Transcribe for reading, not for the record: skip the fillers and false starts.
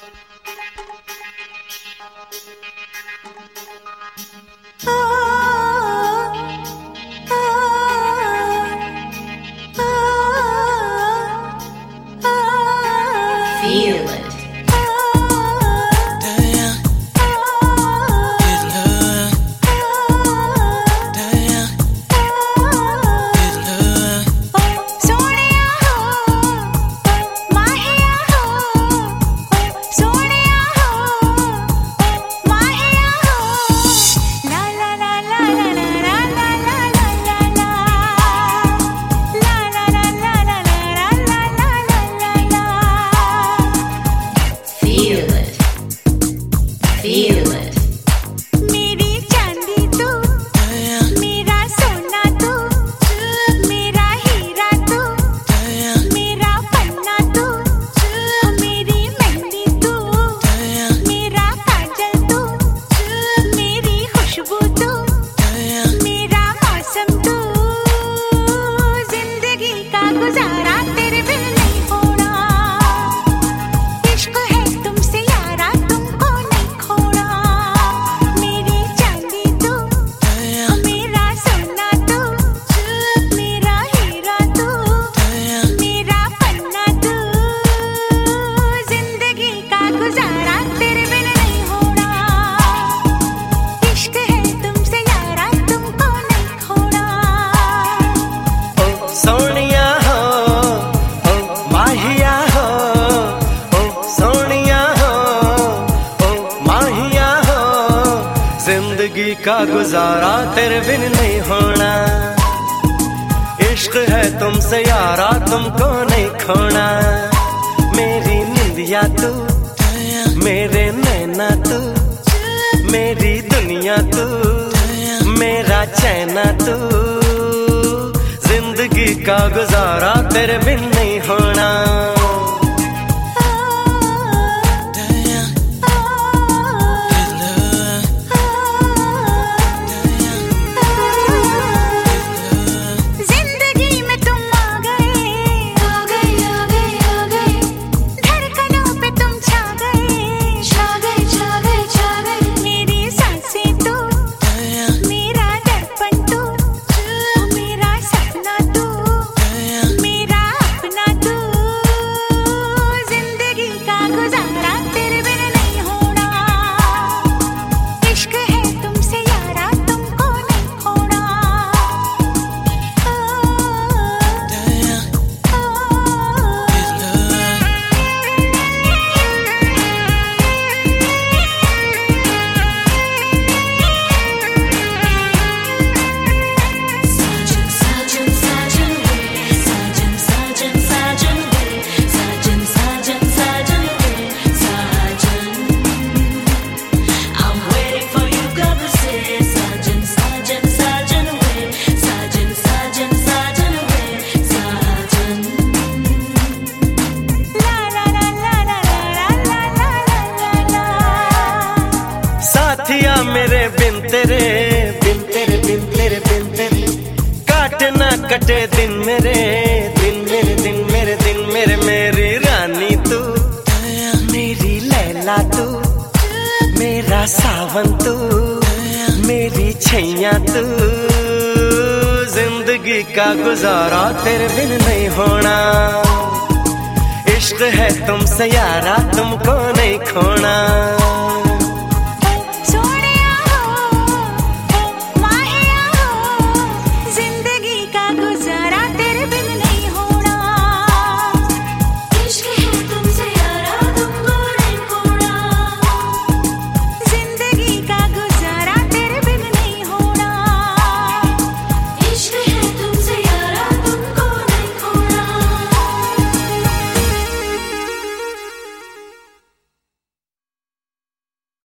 Feel it. Feel it. मेरी चांदी तू, मेरा सोना तू, मेरा हीरा तू, मेरा पन्ना तू, मेरी मेहंदी तू, मेरा काजल तू, मेरी खुशबू तू, मेरा मौसम तू। जिंदगी का गुजारा तेरे बिन नहीं होना। इश्क है तुमसे यारा, तुमको नहीं खोना। मेरी चांदी तू, मेरा सोना तू, मेरा हीरा तू, मेरा पन्ना तू। जिंदगी का गुजारा तेरे बिन नहीं होना। इश्क है तुमसे यारा, तुमको नहीं खोना। ओ सोनिया हो, ओ माहिया हो, ओ सोनिया हो, ओ माहिया हो। जिंदगी का गुजारा तेरे बिन नहीं होना। इश्क है तुमसे यारा, तुमको नहीं खोना। मेरी निंदिया तू, मेरे नैना तू, मेरी दुनिया तू, मेरा चैना तू। जिंदगी का गुजारा तेरे बिन नहीं होना। जिंदगी में तुम आ गए, आ गए, आ गए, आ गए। धड़कनों पे तुम छा गए, छा गए, छा गए, छा गए। मेरी सांसें तू, मेरा दर्पण तू, मेरा सपना तू, मेरा अपना तू। जिंदगी का गुजारा तेरे बिन नहीं होना। इश्क है तुमसे यारा, तुमको नहीं खोना। Sajan, sajan, sajan we, sajan, sajan, sajan we, sajan, sajan, sajan we, sajan. I'm waiting for you, God to say, sajan, sajan, sajan we, sajan, sajan, sajan we, sajan. La la la la la la la la la la. साथिया मेरे बिन तेरे, बिन तेरे, बिन तेरे, बिन तेरे। काटे ना कटे दिन मेरे, दिन मेरे, दिन मेरे, दिन मेरे। मेरी रानी तू, मेरी लैला तू, मेरा सावन तू, मेरी छैया तू। जिंदगी का गुजारा तेरे बिन नहीं होना। इश्क है तुमसे यारा, तुमको नहीं खोना।